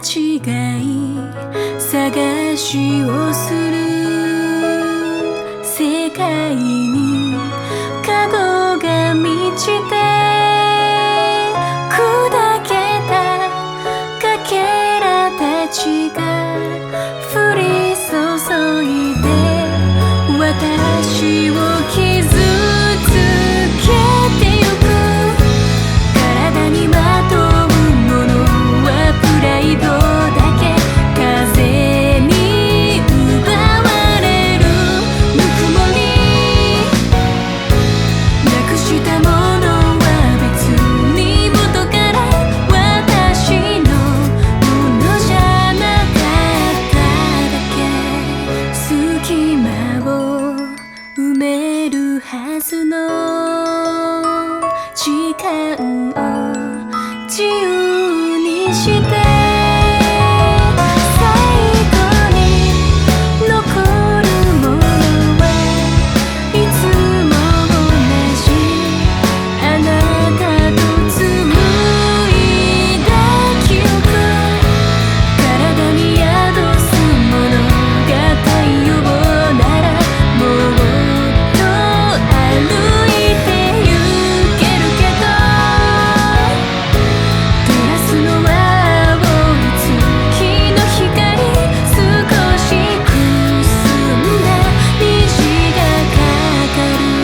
違い探しをする世界にカゴが満ちて砕けたかけらたちが降り注いで私を傷つけてゆく体にまとうものはプライドだけ風に奪われるぬくもりなくしたものは別に元から私のものじゃなかっただけ隙間を埋めるはずの時間を自由にして最後に残るものはいつも同じあなたと紡いだ記憶体に宿すものが太陽ならもっと歩いてゆけるけど照らすのは青い月の光少しくすんだ虹がかかる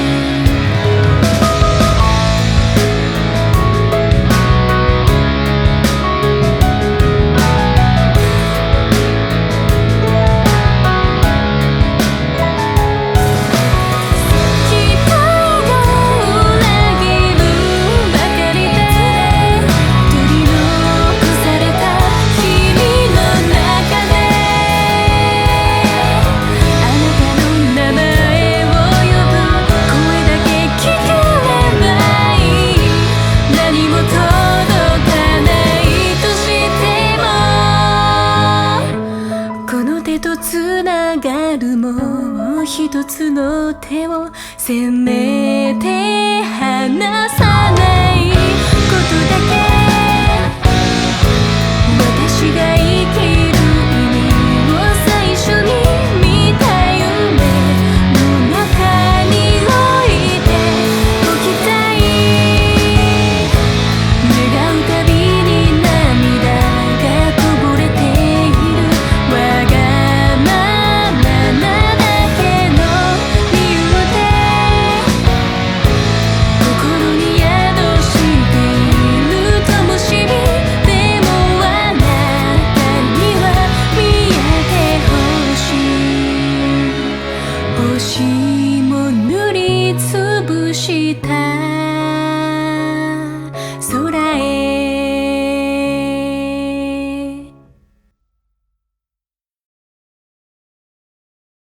期待が裏切るばかりで取り残された日々の中であなたの名前を呼ぶ声だけ聞ければいい何も届かないとしてもこの手とつながるもう一つの手をせめて離さない